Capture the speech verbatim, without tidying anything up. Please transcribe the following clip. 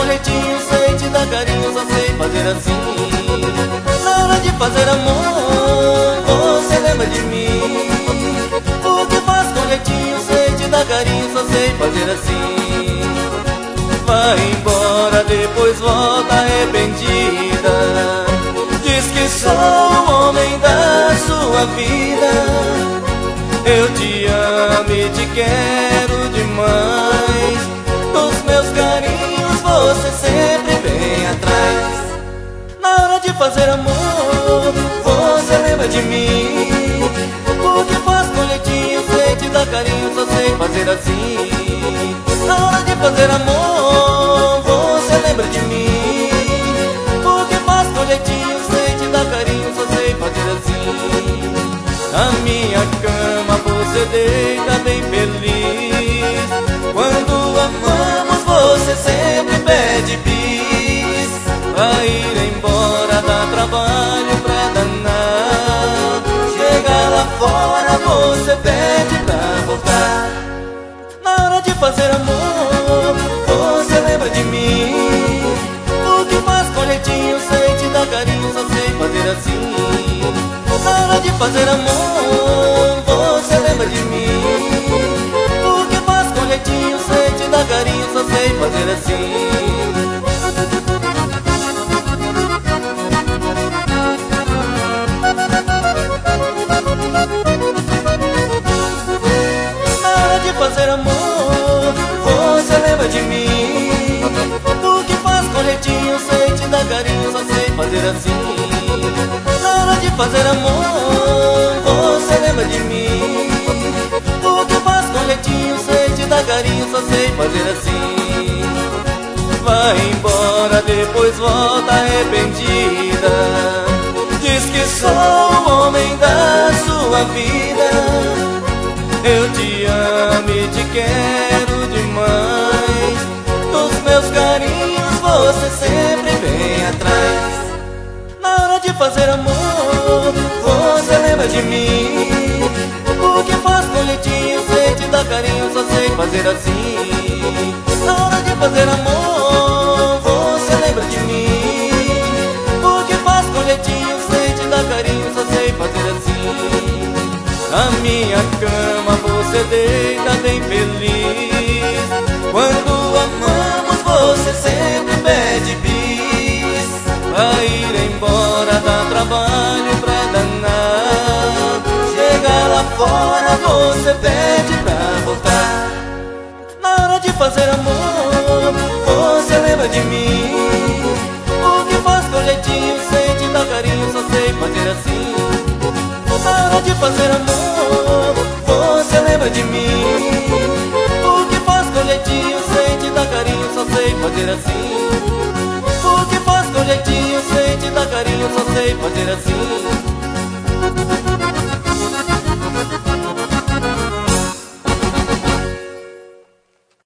jeitinho, sei te dar carinho, só sei fazer assim. Na hora de fazer amor, você lembra de mim. O que faz com jeitinho, sei te dar carinho, só sei fazer assim. Vai embora, depois volta arrependida. Diz que sou o homem da sua vida. Eu te amo e te quero demais. Dos meus carinhos você sempre vem atrás. Na hora de fazer amor, você lembra de mim. O que faz com jeitinho, sei te dar carinho, só sei fazer assim. Na hora de fazer amor, você lembra de mim. O que faz com jeitinho, sei te dar carinho, só sei fazer assim. Na minha cama você deita bem feliz. Quando amamos você sempre pede bis. Pra ir embora dá trabalho pra danar. Chega lá fora você pede pra voltar. Na hora de fazer amor, você lembra de mim. O que faz com jeitinho, sei te dar carinho, só sei fazer assim. Na hora de fazer amor, você lembra de mim. O que faz com jeitinho, sei te dar carinho, só sei fazer assim. Na hora de fazer amor, você lembra de mim. O que faz com jeitinho, sei te dar carinho, só sei fazer assim. Na hora de fazer amor, você lembra de mim. O que faz com jeitinho, sei te dar carinho, só sei fazer assim. Vai embora, depois volta arrependida. Diz que sou o homem da sua vida. Eu te amo e te quero demais. Dos meus carinhos você sempre vem atrás. Na hora de fazer amor, você lembra de mim. O que faz com jeitinho, sei te dar carinho, só sei fazer assim. Na hora de fazer amor, você lembra de mim. O que faz com jeitinho, sei te dar carinho, só sei fazer assim. Na minha cama você deita bem feliz. Quando amamos você sempre pede bis. Pra ir embora dá trabalho pra danar. Chega lá fora você pede pra voltar. Na hora de fazer amor, você lembra de mim. O que faz com jeitinho, sei te dar carinho, só sei fazer assim. Na hora de fazer amor, você lembra de mim. O que faz com jeitinho, sei te dar carinho, só sei fazer assim. O que faz com jeitinho, sei te dar carinho, só sei fazer assim.